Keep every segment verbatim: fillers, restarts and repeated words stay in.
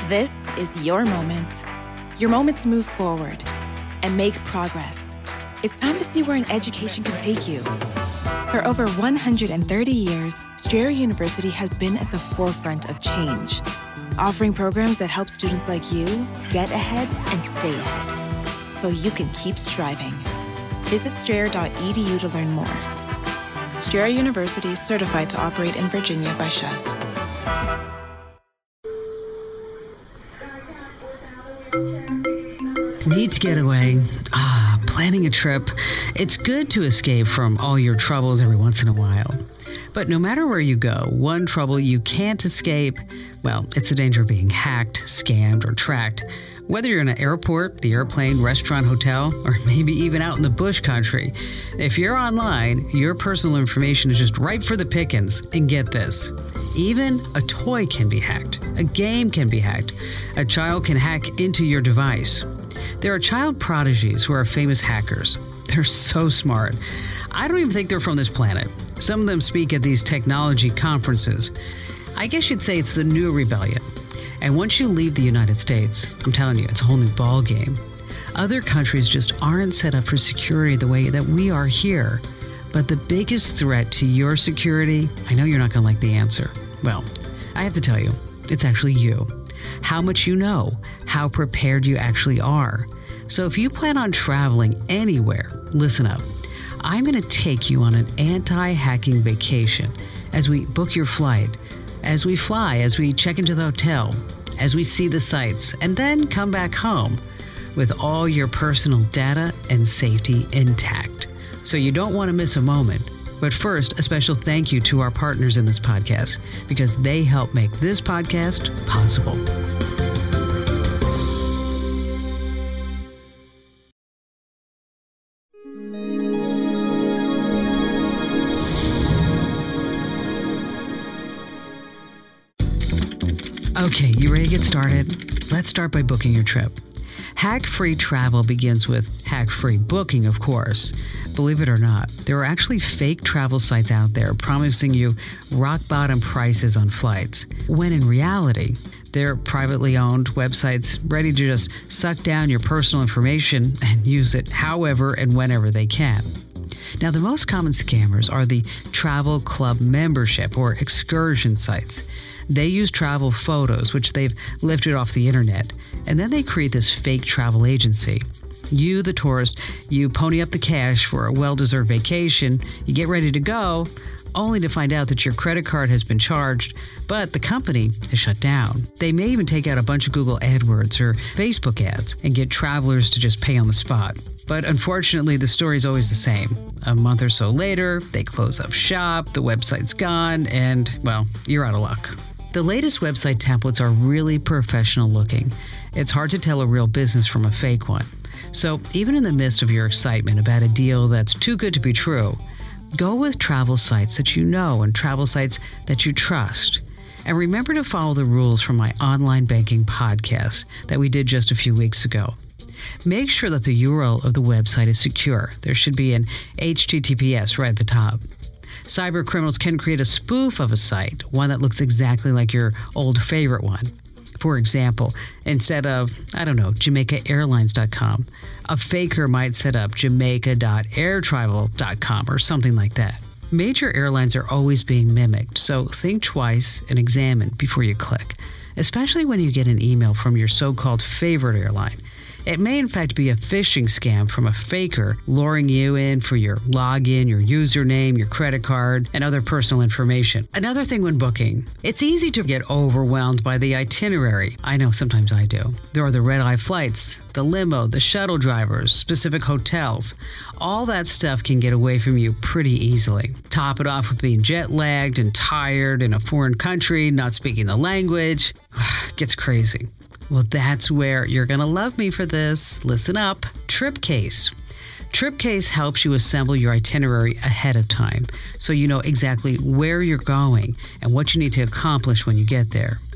This is your moment. Your moment to move forward and make progress. It's time to see where an education can take you. For over one hundred thirty years, Strayer University has been at the forefront of change, offering programs that help students like you get ahead and stay ahead, so you can keep striving. Visit strayer dot e d u to learn more. Strayer University is certified to operate in Virginia by C H E V. Need to get away? Ah, planning a trip. It's good to escape from all your troubles every once in a while. But no matter where you go, one trouble you can't escape, well, it's the danger of being hacked, scammed, or tracked. Whether you're in an airport, the airplane, restaurant, hotel, or maybe even out in the bush country, if you're online, your personal information is just ripe for the pickings. And get this, even a toy can be hacked. A game can be hacked. A child can hack into your device. There are child prodigies who are famous hackers. They're so smart. I don't even think they're from this planet. Some of them speak at these technology conferences. I guess you'd say it's the new rebellion. And once you leave the United States, I'm telling you, it's a whole new ball game. Other countries just aren't set up for security the way that we are here. But the biggest threat to your security, I know you're not going to like the answer. Well, I have to tell you, it's actually you. How much you know, how prepared you actually are. So if you plan on traveling anywhere, listen up. I'm going to take you on an anti-hacking vacation as we book your flight, as we fly, as we check into the hotel, as we see the sights, and then come back home with all your personal data and safety intact. So you don't want to miss a moment. But first, a special thank you to our partners in this podcast because they help make this podcast possible. Okay, you ready to get started? Let's start by booking your trip. Hack-free travel begins with hack-free booking, of course. Believe it or not, there are actually fake travel sites out there promising you rock-bottom prices on flights, when in reality, they're privately owned websites ready to just suck down your personal information and use it however and whenever they can. Now, the most common scammers are the travel club membership or excursion sites. They use travel photos, which they've lifted off the internet, and then they create this fake travel agency. You, the tourist, you pony up the cash for a well-deserved vacation, you get ready to go, only to find out that your credit card has been charged, but the company is shut down. They may even take out a bunch of Google AdWords or Facebook ads and get travelers to just pay on the spot. But unfortunately, the story is always the same. A month or so later, they close up shop, the website's gone, and, well, you're out of luck. The latest website templates are really professional looking. It's hard to tell a real business from a fake one. So even in the midst of your excitement about a deal that's too good to be true, go with travel sites that you know and travel sites that you trust. And remember to follow the rules from my online banking podcast that we did just a few weeks ago. Make sure that the U R L of the website is secure. There should be an H T T P S right at the top. Cyber criminals can create a spoof of a site, one that looks exactly like your old favorite one. For example, instead of, I don't know, Jamaica Airlines dot com, a faker might set up Jamaica dot air travel dot com or something like that. Major airlines are always being mimicked, so think twice and examine before you click, especially when you get an email from your so-called favorite airline. It may in fact be a phishing scam from a faker luring you in for your login, your username, your credit card, and other personal information. Another thing when booking, it's easy to get overwhelmed by the itinerary. I know sometimes I do. There are the red-eye flights, the limo, the shuttle drivers, specific hotels. All that stuff can get away from you pretty easily. Top it off with being jet-lagged and tired in a foreign country, not speaking the language. Gets crazy. Well, that's where you're going to love me for this. Listen up. TripCase. TripCase helps you assemble your itinerary ahead of time so you know exactly where you're going and what you need to accomplish when you get there.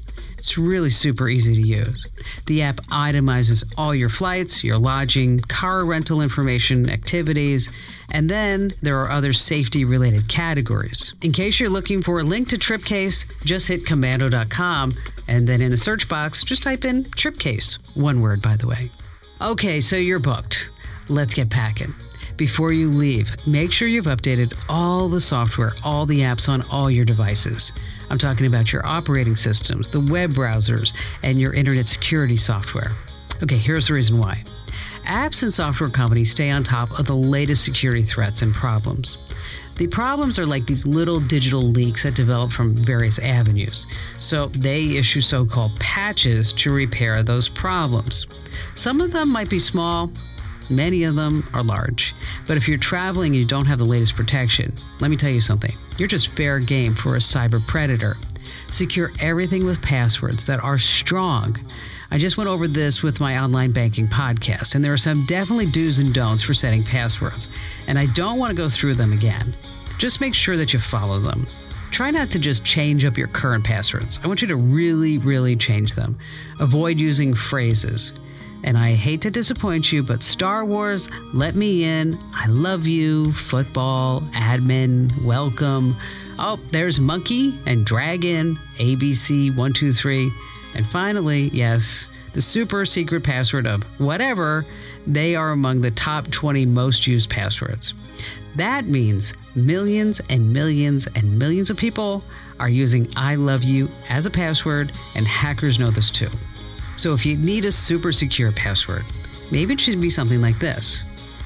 It's really super easy to use. The app itemizes all your flights, your lodging, car rental information, activities, and then there are other safety-related categories. In case you're looking for a link to TripCase, just hit komando dot com, and then in the search box, just type in TripCase. One word, by the way. Okay, so you're booked. Let's get packing. Before you leave, make sure you've updated all the software, all the apps on all your devices. I'm talking about your operating systems, the web browsers, and your internet security software. Okay, here's the reason why. Apps and software companies stay on top of the latest security threats and problems. The problems are like these little digital leaks that develop from various avenues. So they issue so-called patches to repair those problems. Some of them might be small, many of them are large. But if you're traveling and you don't have the latest protection, let me tell you something. You're just fair game for a cyber predator. Secure everything with passwords that are strong. I just went over this with my online banking podcast, and there are some definitely do's and don'ts for setting passwords, and I don't want to go through them again. Just make sure that you follow them. Try not to just change up your current passwords. I want you to really, really change them. Avoid using phrases. And I hate to disappoint you, but Star Wars, let me in, I love you, football, admin, welcome. Oh, there's monkey and dragon, A B C, one, two, three. And finally, yes, the super secret password of whatever, they are among the top twenty most used passwords. That means millions and millions and millions of people are using I love you as a password, and hackers know this too. So if you need a super secure password, maybe it should be something like this.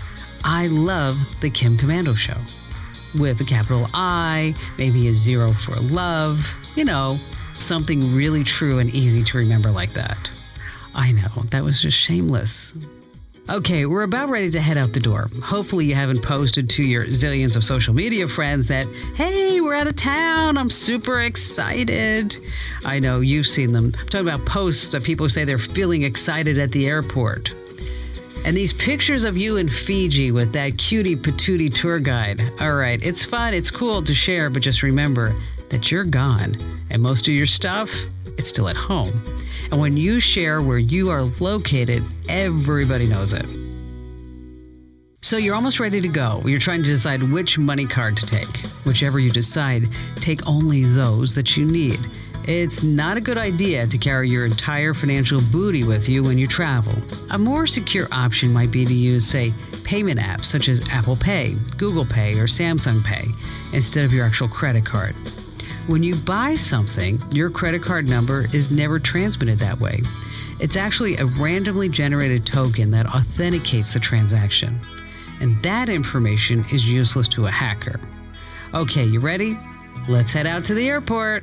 I love the Kim Komando Show. With a capital I, maybe a zero for love, you know, something really true and easy to remember like that. I know, that was just shameless. Okay, we're about ready to head out the door. Hopefully you haven't posted to your zillions of social media friends that, hey, we're out of town, I'm super excited. I know, you've seen them. I'm talking about posts that people say they're feeling excited at the airport. And these pictures of you in Fiji with that cutie patootie tour guide. All right, it's fun, it's cool to share, but just remember that you're gone. And most of your stuff, it's still at home. And when you share where you are located, everybody knows it. So you're almost ready to go. You're trying to decide which money card to take. Whichever you decide, take only those that you need. It's not a good idea to carry your entire financial booty with you when you travel. A more secure option might be to use, say, payment apps such as Apple Pay, Google Pay, or Samsung Pay instead of your actual credit card. When you buy something, your credit card number is never transmitted that way. It's actually a randomly generated token that authenticates the transaction. And that information is useless to a hacker. Okay, you ready? Let's head out to the airport.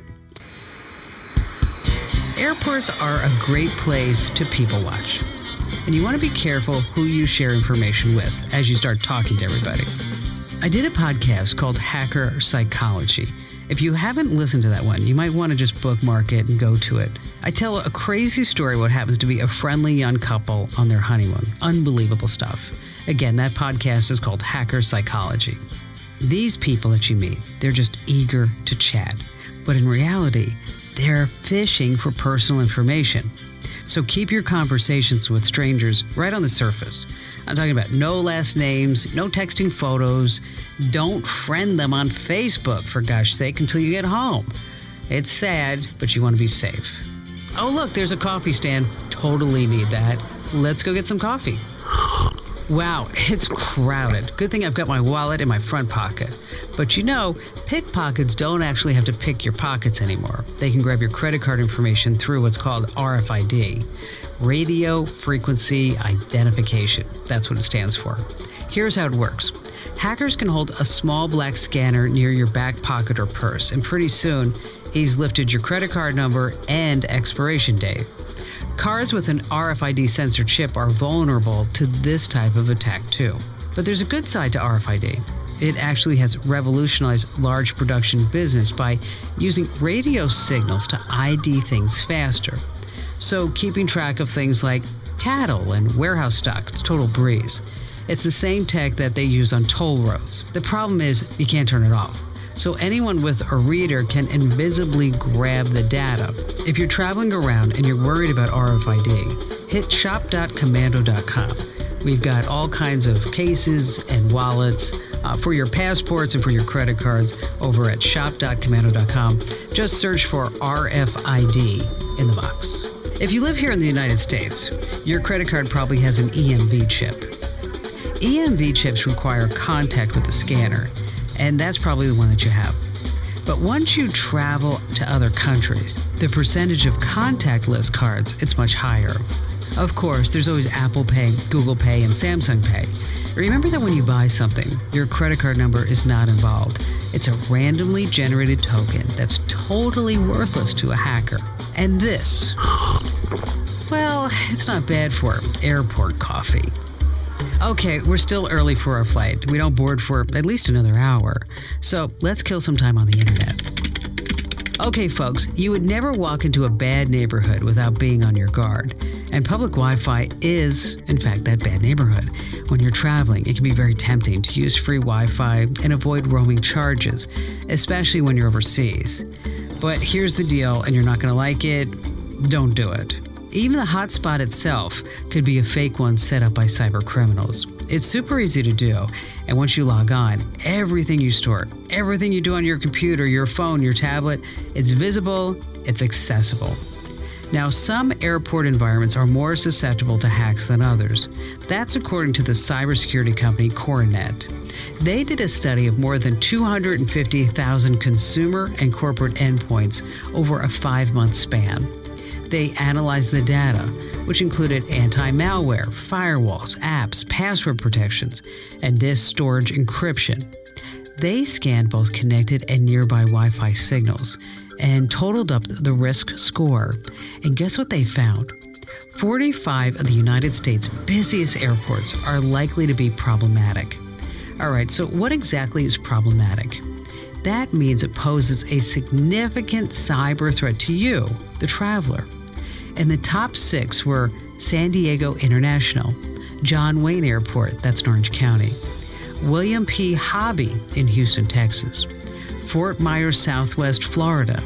Airports are a great place to people watch. And you want to be careful who you share information with as you start talking to everybody. I did a podcast called Hacker Psychology. If you haven't listened to that one, you might want to just bookmark it and go to it. I tell a crazy story what happens to be a friendly young couple on their honeymoon. Unbelievable stuff. Again, that podcast is called Hacker Psychology. These people that you meet, they're just eager to chat. But in reality, they're fishing for personal information. So keep your conversations with strangers right on the surface. I'm talking about no last names, no texting photos. Don't friend them on Facebook, for gosh sake, until you get home. It's sad, but you want to be safe. Oh, look, there's a coffee stand. Totally need that. Let's go get some coffee. Wow, it's crowded. Good thing I've got my wallet in my front pocket. But you know, pickpockets don't actually have to pick your pockets anymore. They can grab your credit card information through what's called R F I D. Radio Frequency Identification. That's what it stands for. Here's how it works. Hackers can hold a small black scanner near your back pocket or purse, and pretty soon, he's lifted your credit card number and expiration date. Cards with an R F I D sensor chip are vulnerable to this type of attack too. But there's a good side to R F I D. It actually has revolutionized large production business by using radio signals to I D things faster. So keeping track of things like cattle and warehouse stock, it's total breeze. It's the same tech that they use on toll roads. The problem is you can't turn it off. so anyone with a reader can invisibly grab the data. If you're traveling around and you're worried about R F I D, hit shop dot komando dot com. We've got all kinds of cases and wallets uh, for your passports and for your credit cards over at shop dot komando dot com. Just search for R F I D in the box. If you live here in the United States, your credit card probably has an E M V chip. E M V chips require contact with the scanner, and that's probably the one that you have. But once you travel to other countries, the percentage of contactless cards, it's much higher. Of course, there's always Apple Pay, Google Pay, and Samsung Pay. Remember that when you buy something, your credit card number is not involved. It's a randomly generated token that's totally worthless to a hacker. And this, well, it's not bad for airport coffee. Okay, we're still early for our flight. We don't board for at least another hour. So let's kill some time on the internet. Okay, folks, you would never walk into a bad neighborhood without being on your guard. And public Wi-Fi is, in fact, that bad neighborhood. When you're traveling, it can be very tempting to use free Wi-Fi and avoid roaming charges, especially when you're overseas. But here's the deal, and you're not going to like it, don't do it. Even the hotspot itself could be a fake one set up by cyber criminals. It's super easy to do, and once you log on, everything you store, everything you do on your computer, your phone, your tablet, it's visible, it's accessible. Now, some airport environments are more susceptible to hacks than others. That's according to the cybersecurity company Coronet. They did a study of more than two hundred fifty thousand consumer and corporate endpoints over a five-month span. They analyzed the data, which included anti-malware, firewalls, apps, password protections, and disk storage encryption. They scanned both connected and nearby Wi-Fi signals and totaled up the risk score. And guess what they found? forty-five of the United States' busiest airports are likely to be problematic. All right, so what exactly is problematic? That means it poses a significant cyber threat to you, the traveler. And the top six were San Diego International, John Wayne Airport, that's in Orange County, William P. Hobby in Houston, Texas, Fort Myers Southwest, Florida,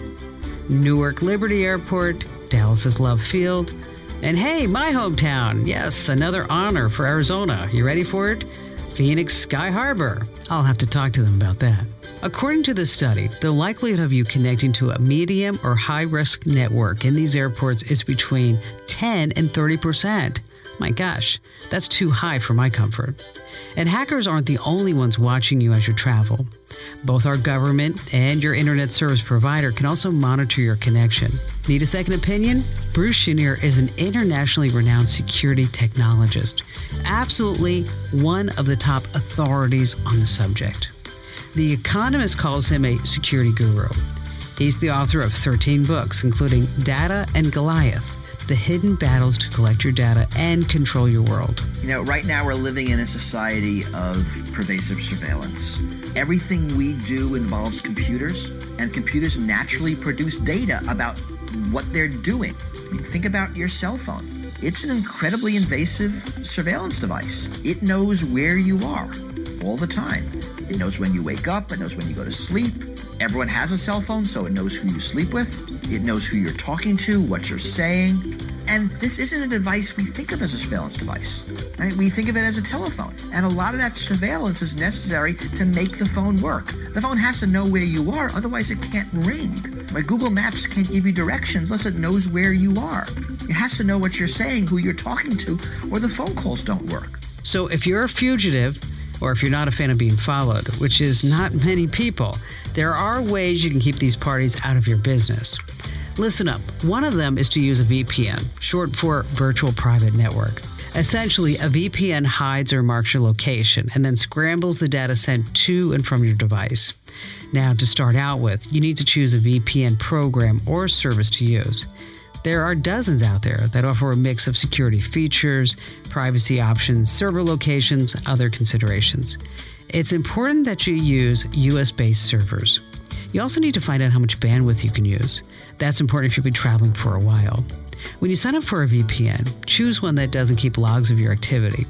Newark Liberty Airport, Dallas's Love Field, and hey, my hometown, yes, another honor for Arizona. You ready for it? Phoenix Sky Harbor. I'll have to talk to them about that. According to the study, the likelihood of you connecting to a medium or high-risk network in these airports is between ten and thirty percent. My gosh, that's too high for my comfort. And hackers aren't the only ones watching you as you travel. Both our government and your internet service provider can also monitor your connection. Need a second opinion? Bruce Chenier is an internationally renowned security technologist, absolutely one of the top authorities on the subject. The Economist calls him a security guru. He's the author of thirteen books, including Data and Goliath, The Hidden Battles to Collect Your Data and Control Your World. You know, right now we're living in a society of pervasive surveillance. Everything we do involves computers, and computers naturally produce data about what they're doing. I mean, think about your cell phone. It's an incredibly invasive surveillance device. It knows where you are all the time. It knows when you wake up. It knows when you go to sleep. Everyone has a cell phone, so it knows who you sleep with. It knows who you're talking to, what you're saying. And this isn't a device we think of as a surveillance device, right? We think of it as a telephone. And a lot of that surveillance is necessary to make the phone work. The phone has to know where you are, otherwise it can't ring. Right? Google Maps can't give you directions unless it knows where you are. It has to know what you're saying, who you're talking to, or the phone calls don't work. So if you're a fugitive, or if you're not a fan of being followed, which is not many people, there are ways you can keep these parties out of your business. Listen up. One of them is to use a V P N, short for Virtual Private Network. Essentially, a V P N hides or marks your location and then scrambles the data sent to and from your device. Now, to start out with, you need to choose a V P N program or service to use. There are dozens out there that offer a mix of security features, privacy options, server locations, other considerations. It's important that you use U S-based servers. You also need to find out how much bandwidth you can use. That's important if you'll be traveling for a while. When you sign up for a V P N, choose one that doesn't keep logs of your activity.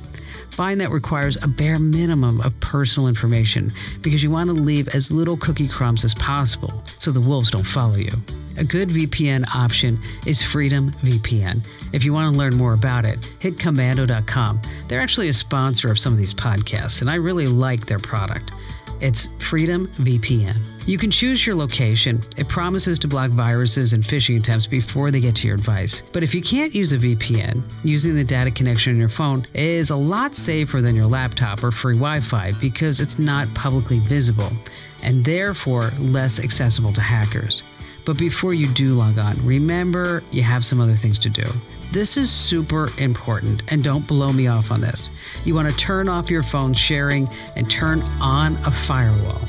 Buying that requires a bare minimum of personal information because you want to leave as little cookie crumbs as possible so the wolves don't follow you. A good V P N option is Freedom V P N. If you want to learn more about it, hit komando dot com. They're actually a sponsor of some of these podcasts, and I really like their product. It's Freedom V P N. You can choose your location. It promises to block viruses and phishing attempts before they get to your device. But if you can't use a V P N, using the data connection on your phone is a lot safer than your laptop or free Wi-Fi because it's not publicly visible and therefore less accessible to hackers. But before you do log on, remember you have some other things to do. This is super important, and don't blow me off on this. You want to turn off your phone sharing and turn on a firewall.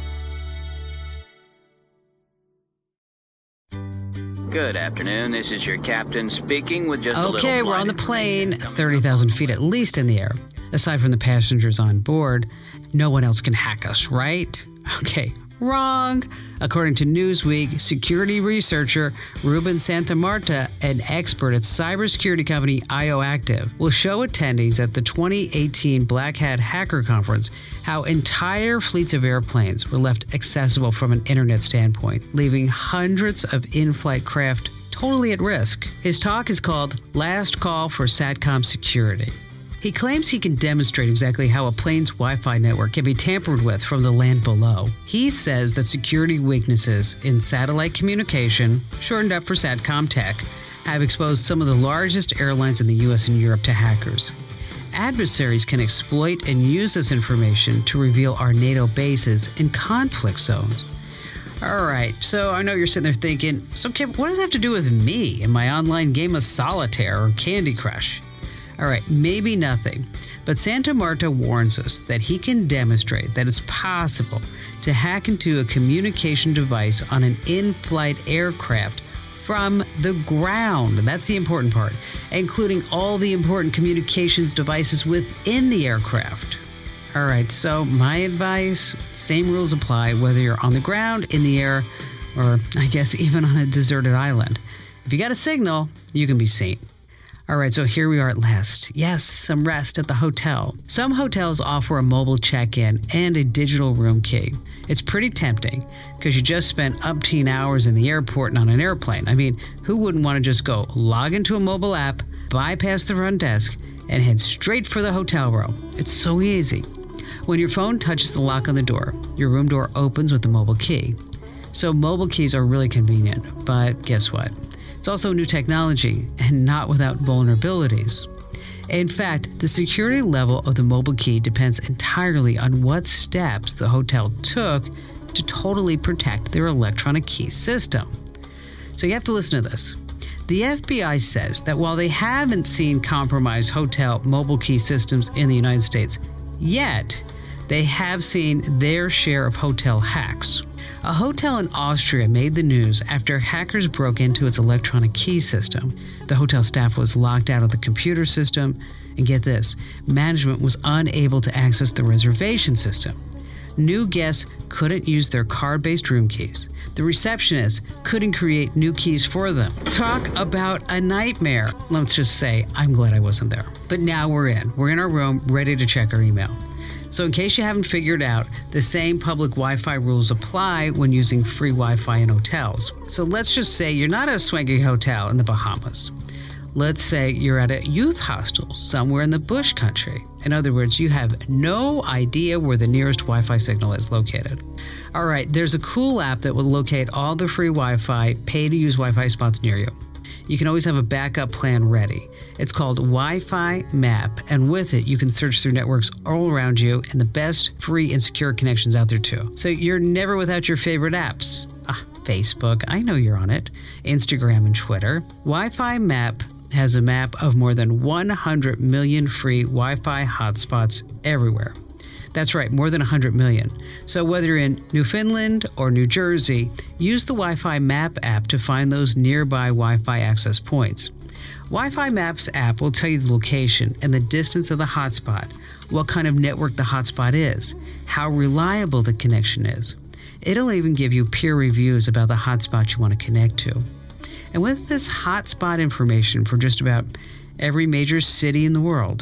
Good afternoon. This is your captain speaking with just a little... Okay, we're on the plane, thirty thousand feet at least in the air. Aside from the passengers on board, no one else can hack us, right? Okay, wrong. According to Newsweek, security researcher Ruben Santamarta, an expert at cybersecurity company IOActive, will show attendees at the twenty eighteen Black Hat Hacker Conference how entire fleets of airplanes were left accessible from an internet standpoint, leaving hundreds of in-flight craft totally at risk. His talk is called Last Call for SATCOM Security. He claims he can demonstrate exactly how a plane's Wi-Fi network can be tampered with from the land below. He says that security weaknesses in satellite communication, shortened up for SATCOM tech, have exposed some of the largest airlines in the U S and Europe to hackers. Adversaries can exploit and use this information to reveal our NATO bases in conflict zones. All right, so I know you're sitting there thinking, so Kim, what does that have to do with me and my online game of solitaire or Candy Crush? All right, maybe nothing, but Santamarta warns us that he can demonstrate that it's possible to hack into a communication device on an in-flight aircraft from the ground. And that's the important part, including all the important communications devices within the aircraft. All right, so my advice, same rules apply whether you're on the ground, in the air, or I guess even on a deserted island. If you got a signal, you can be seen. All right, so here we are at last. Yes, some rest at the hotel. Some hotels offer a mobile check-in and a digital room key. It's pretty tempting because you just spent umpteen hours in the airport and on an airplane. I mean, who wouldn't want to just go log into a mobile app, bypass the front desk, and head straight for the hotel room? It's so easy. When your phone touches the lock on the door, your room door opens with the mobile key. So mobile keys are really convenient, but guess what? It's also new technology and not without vulnerabilities. In fact, the security level of the mobile key depends entirely on what steps the hotel took to totally protect their electronic key system. So you have to listen to this. The F B I says that while they haven't seen compromised hotel mobile key systems in the United States yet, they have seen their share of hotel hacks. A hotel in Austria made the news after hackers broke into its electronic key system. The hotel staff was locked out of the computer system, and get this, management was unable to access the reservation system. New guests couldn't use their card-based room keys. The receptionist couldn't create new keys for them. Talk about a nightmare. Let's just say, I'm glad I wasn't there. But now we're in. We're in our room, ready to check our email. So in case you haven't figured out, the same public Wi-Fi rules apply when using free Wi-Fi in hotels. So let's just say you're not at a swanky hotel in the Bahamas. Let's say you're at a youth hostel somewhere in the bush country. In other words, you have no idea where the nearest Wi-Fi signal is located. All right, there's a cool app that will locate all the free Wi-Fi, pay-to-use Wi-Fi spots near you. You can always have a backup plan ready. It's called Wi-Fi Map, and with it, you can search through networks all around you and the best free and secure connections out there too. So you're never without your favorite apps. Ah, Facebook, I know you're on it. Instagram and Twitter. Wi-Fi Map has a map of more than one hundred million free Wi-Fi hotspots everywhere. That's right, more than one hundred million. So whether you're in Newfoundland or New Jersey, use the Wi-Fi Map app to find those nearby Wi-Fi access points. Wi-Fi Maps app will tell you the location and the distance of the hotspot, what kind of network the hotspot is, how reliable the connection is. It'll even give you peer reviews about the hotspot you want to connect to. And with this hotspot information for just about every major city in the world,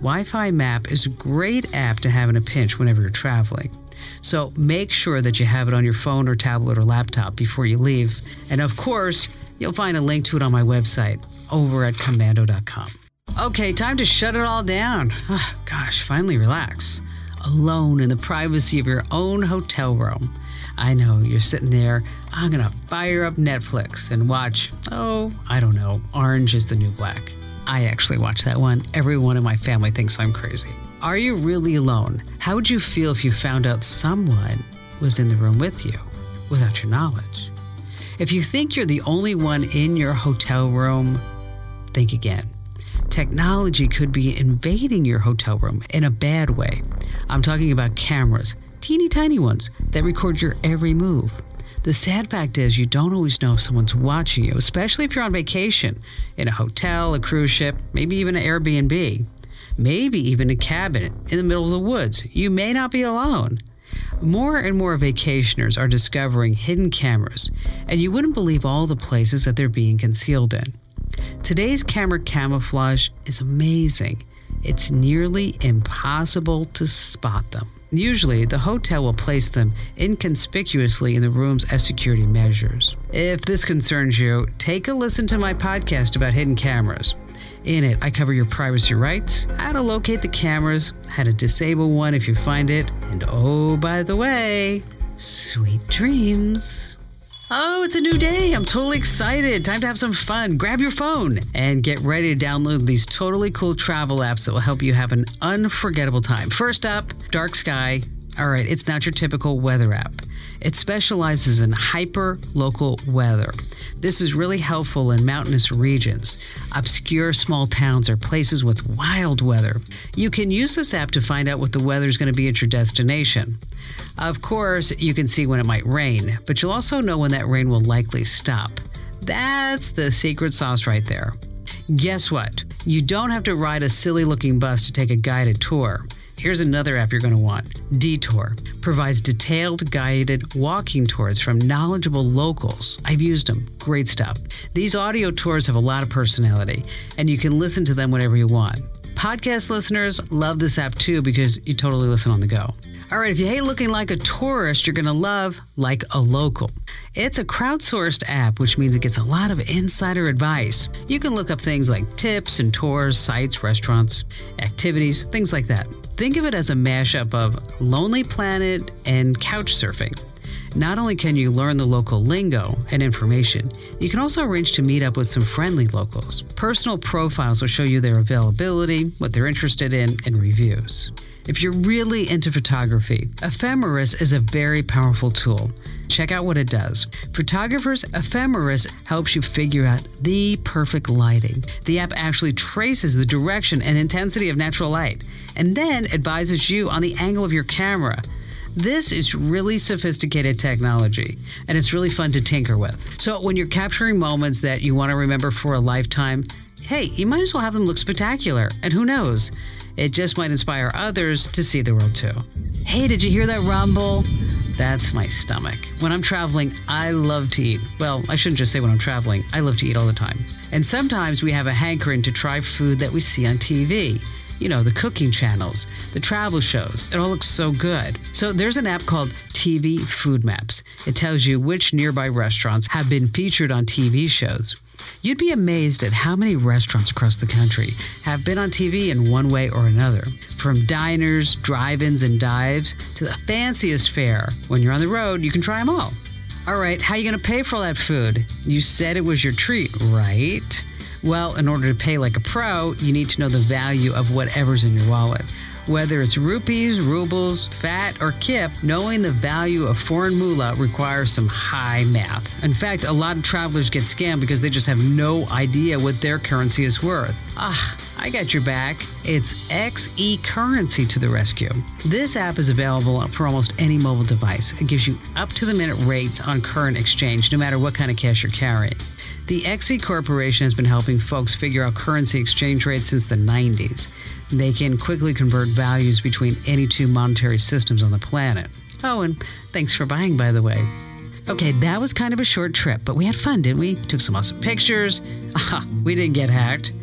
Wi-Fi Map is a great app to have in a pinch whenever you're traveling. So make sure that you have it on your phone or tablet or laptop before you leave. And of course, you'll find a link to it on my website over at komando dot com. Okay, time to shut it all down. Oh, gosh, finally relax. Alone in the privacy of your own hotel room. I know, you're sitting there, I'm gonna fire up Netflix and watch, oh, I don't know, Orange is the New Black. I actually watch that one. Everyone in my family thinks I'm crazy. Are you really alone? How would you feel if you found out someone was in the room with you without your knowledge? If you think you're the only one in your hotel room, think again. Technology could be invading your hotel room in a bad way. I'm talking about cameras, teeny tiny ones that record your every move. The sad fact is you don't always know if someone's watching you, especially if you're on vacation, in a hotel, a cruise ship, maybe even an Airbnb, maybe even a cabin in the middle of the woods. You may not be alone. More and more vacationers are discovering hidden cameras, and you wouldn't believe all the places that they're being concealed in. Today's camera camouflage is amazing. It's nearly impossible to spot them. Usually, the hotel will place them inconspicuously in the rooms as security measures. If this concerns you, take a listen to my podcast about hidden cameras. In it, I cover your privacy rights, how to locate the cameras, how to disable one if you find it, and oh, by the way, sweet dreams. Oh, it's a new day. I'm totally excited. Time to have some fun. Grab your phone and get ready to download these totally cool travel apps that will help you have an unforgettable time. First up, Dark Sky. All right, it's not your typical weather app. It specializes in hyper-local weather. This is really helpful in mountainous regions, obscure small towns, or places with wild weather. You can use this app to find out what the weather is going to be at your destination. Of course, you can see when it might rain, but you'll also know when that rain will likely stop. That's the secret sauce right there. Guess what? You don't have to ride a silly-looking bus to take a guided tour. Here's another app you're going to want. Detour provides detailed guided walking tours from knowledgeable locals. I've used them. Great stuff. These audio tours have a lot of personality, and you can listen to them whenever you want. Podcast listeners love this app too because you totally listen on the go. All right, if you hate looking like a tourist, you're going to love Like a Local. It's a crowdsourced app, which means it gets a lot of insider advice. You can look up things like tips and tours, sites, restaurants, activities, things like that. Think of it as a mashup of Lonely Planet and Couchsurfing. Not only can you learn the local lingo and information, you can also arrange to meet up with some friendly locals. Personal profiles will show you their availability, what they're interested in, and reviews. If you're really into photography, Ephemeris is a very powerful tool. Check out what it does. Photographers, Ephemeris helps you figure out the perfect lighting. The app actually traces the direction and intensity of natural light, and then advises you on the angle of your camera. This is really sophisticated technology, and it's really fun to tinker with. So when you're capturing moments that you want to remember for a lifetime, hey, you might as well have them look spectacular. And who knows? It just might inspire others to see the world too. Hey, did you hear that rumble? That's my stomach. When I'm traveling, I love to eat. Well, I shouldn't just say when I'm traveling. I love to eat all the time. And sometimes we have a hankering to try food that we see on T V. You know, the cooking channels, the travel shows. It all looks so good. So there's an app called T V Food Maps. It tells you which nearby restaurants have been featured on T V shows. You'd be amazed at how many restaurants across the country have been on T V in one way or another. From diners, drive-ins, and dives to the fanciest fare. When you're on the road, you can try them all. All right, how are you going to pay for all that food? You said it was your treat, right? Well, in order to pay like a pro, you need to know the value of whatever's in your wallet. Whether it's rupees, rubles, fat, or kip, knowing the value of foreign moolah requires some high math. In fact, a lot of travelers get scammed because they just have no idea what their currency is worth. Ah, I got your back. It's X E Currency to the rescue. This app is available for almost any mobile device. It gives you up-to-the-minute rates on current exchange, no matter what kind of cash you're carrying. The X E Corporation has been helping folks figure out currency exchange rates since the nineties. They can quickly convert values between any two monetary systems on the planet. Oh, and thanks for buying, by the way. Okay, that was kind of a short trip, but we had fun, didn't we? Took some awesome pictures. Aha, we didn't get hacked.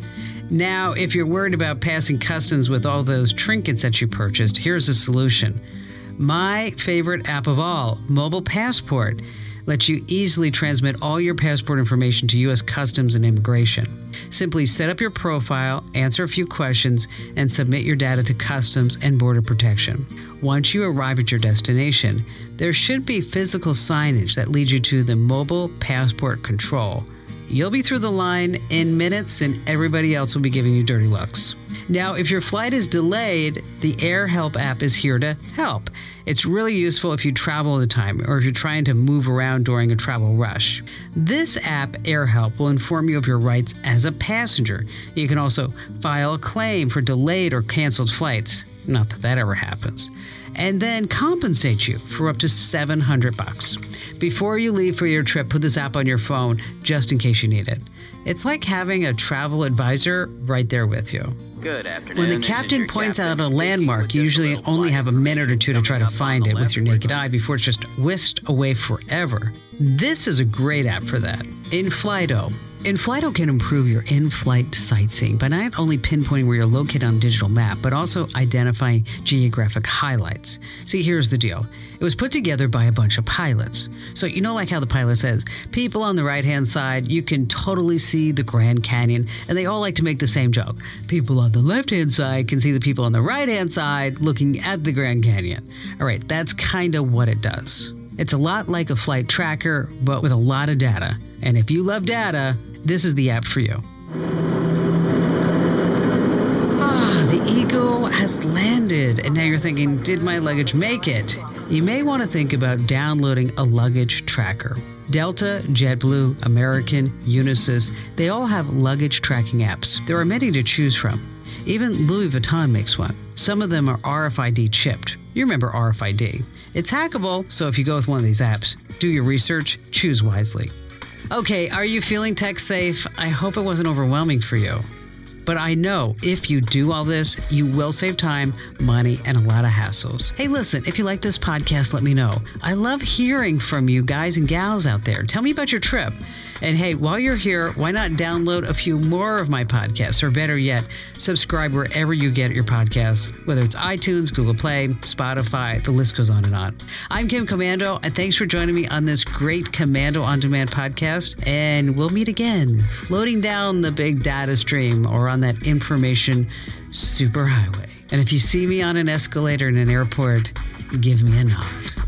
Now, if you're worried about passing customs with all those trinkets that you purchased, here's a solution. My favorite app of all, Mobile Passport, lets you easily transmit all your passport information to U S Customs and Immigration. Simply set up your profile, answer a few questions, and submit your data to Customs and Border Protection. Once you arrive at your destination, there should be physical signage that leads you to the Mobile Passport Control. You'll be through the line in minutes, and everybody else will be giving you dirty looks. Now, if your flight is delayed, the AirHelp app is here to help. It's really useful if you travel all the time or if you're trying to move around during a travel rush. This app, AirHelp, will inform you of your rights as a passenger. You can also file a claim for delayed or canceled flights. Not that that ever happens. And then compensate you for up to seven hundred bucks. Before you leave for your trip, put this app on your phone just in case you need it. It's like having a travel advisor right there with you. Good afternoon. When the This is captain your points captain out a landmark, speaking you with usually just a only little have a minute or two to try to coming up find on it the with left your where naked the- eye before it's just whisked away forever. This is a great app for that. Inflighto. Inflighto can improve your in-flight sightseeing by not only pinpointing where you're located on a digital map, but also identifying geographic highlights. See, here's the deal. It was put together by a bunch of pilots. So you know like how the pilot says, people on the right-hand side, you can totally see the Grand Canyon, and they all like to make the same joke. People on the left-hand side can see the people on the right-hand side looking at the Grand Canyon. All right, that's kind of what it does. It's a lot like a flight tracker, but with a lot of data. And if you love data, this is the app for you. Ah, the Eagle has landed, and now you're thinking, did my luggage make it? You may want to think about downloading a luggage tracker. Delta, JetBlue, American, Unisys, they all have luggage tracking apps. There are many to choose from. Even Louis Vuitton makes one. Some of them are R F I D chipped. You remember R F I D. It's hackable, so if you go with one of these apps, do your research, choose wisely. Okay, are you feeling tech safe? I hope it wasn't overwhelming for you. But I know if you do all this, you will save time, money, and a lot of hassles. Hey, listen, if you like this podcast, let me know. I love hearing from you guys and gals out there. Tell me about your trip. And hey, while you're here, why not download a few more of my podcasts? Or better yet, subscribe wherever you get your podcasts, whether it's iTunes, Google Play, Spotify, the list goes on and on. I'm Kim Komando, and thanks for joining me on this great Komando On Demand podcast. And we'll meet again, floating down the big data stream or on that information superhighway. And if you see me on an escalator in an airport, give me a nod.